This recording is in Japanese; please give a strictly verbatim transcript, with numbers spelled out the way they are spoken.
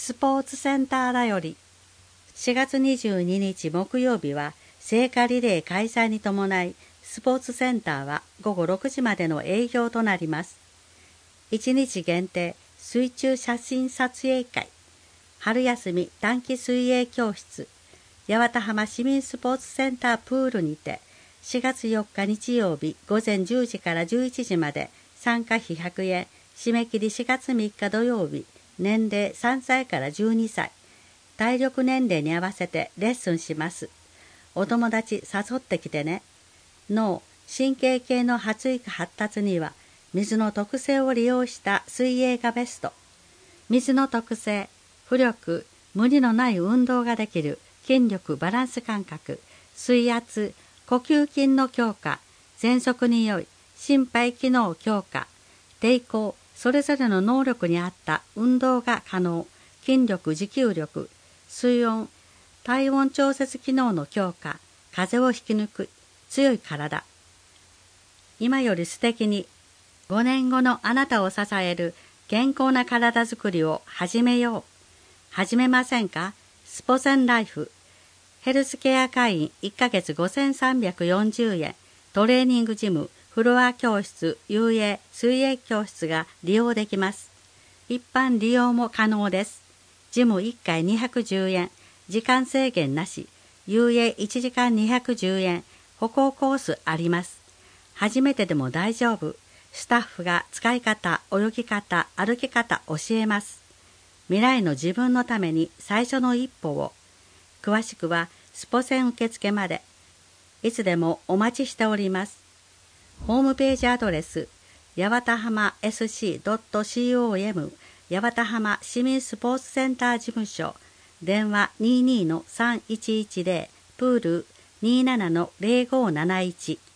スポーツセンターだより。しがつにじゅうににち木曜日は聖火リレー開催に伴い、スポーツセンターはごごろくじまでの営業となります。いちにち限定水中写真撮影会、春休み短期水泳教室、八幡浜市民スポーツセンタープールにて、しがつよっか日曜日ごぜんじゅうじからじゅういちじまで参加費ひゃくえん、締め切りしがつみっか土曜日、年齢さんさいからじゅうにさい、体力年齢に合わせてレッスンします。お友達誘ってきてね。脳、神経系の発育発達には、水の特性を利用した水泳がベスト。水の特性、浮力、無理のない運動ができる筋力バランス感覚、水圧、呼吸筋の強化、喘息に良い心肺機能強化、抵抗、それぞれの能力に合った運動が可能、筋力持久力、水温、体温調節機能の強化、風邪を引き抜く、強い体。今より素敵に、ごねんごのあなたを支える健康な体づくりを始めよう。始めませんか？スポセンライフ。ヘルスケア会員いっかげつごせんさんびゃくよんじゅうえん、トレーニングジム、フロア教室、遊泳、水泳教室が利用できます。一般利用も可能です。ジムいっかいにひゃくじゅうえん、時間制限なし、遊泳いちじかんにひゃくじゅうえん、歩行コースあります。初めてでも大丈夫。スタッフが使い方、泳ぎ方、歩き方教えます。未来の自分のために最初の一歩を。詳しくはスポセン受付まで。いつでもお待ちしております。ホームページアドレス、八幡浜 エスシードットコム、八幡浜市民スポーツセンター事務所、電話 にじゅうにのさんいちいちゼロ、プール にじゅうななのゼロごーなないち。